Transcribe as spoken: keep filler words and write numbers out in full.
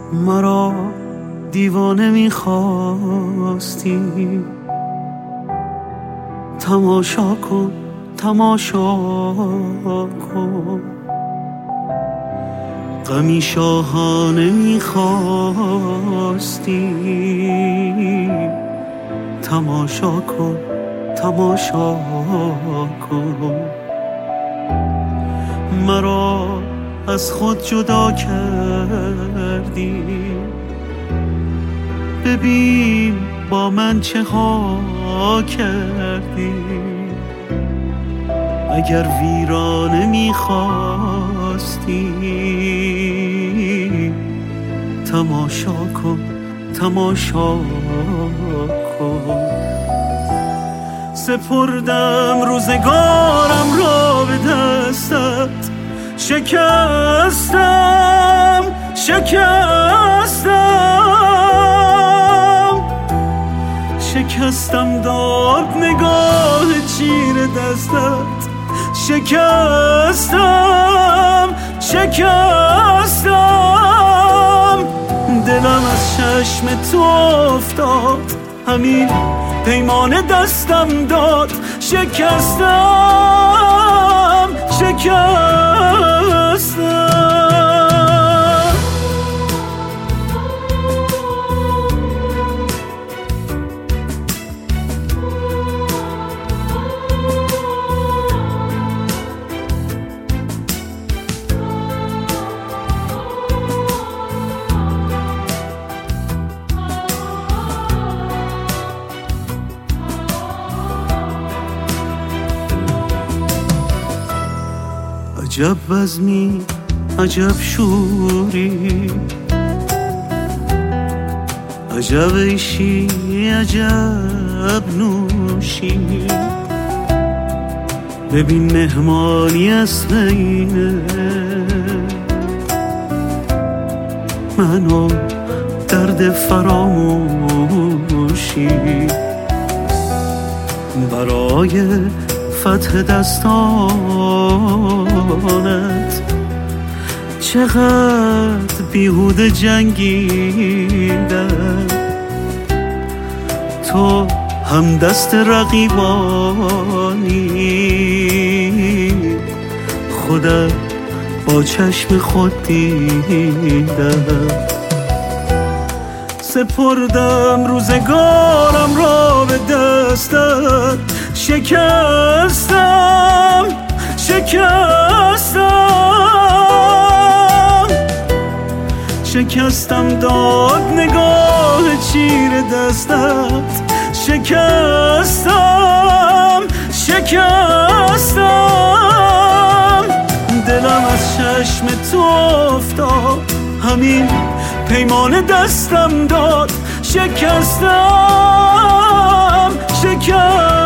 مرا دیوانه میخواستی، تماشا کن تماشا کن، غمی شاهانه میخواستی، تماشا کن تماشا کن. مرا از خود جدا کردی، ببین با من چه ها کردی. اگر ویرانه میخواستی، تماشا کن تماشا کن. سپردم روزگارم را به دستت، شکستم شکستم شکستم داد نگاه چیر دستت، شکستم شکستم. دلم از چشم تو افتاد، همین پیمان دستم داد، شکستم شکستم. عجب بزمی عجب شوری، عجب عیشی عجب نوشی. ببین مهمانی از اینه، منو درد فراموشی. برای فتح دستانت چقدر بیهوده جنگیدم، تو هم دست رقیبانی، خودت با چشم خود دیدم. سپردم روزگارم را به دستت، شکستم شکستم شکستم داد نگاه چیر دستت، شکستم شکستم. دلم از چشم تو افتاد، همین پیمان دستم داد، شکستم شکستم.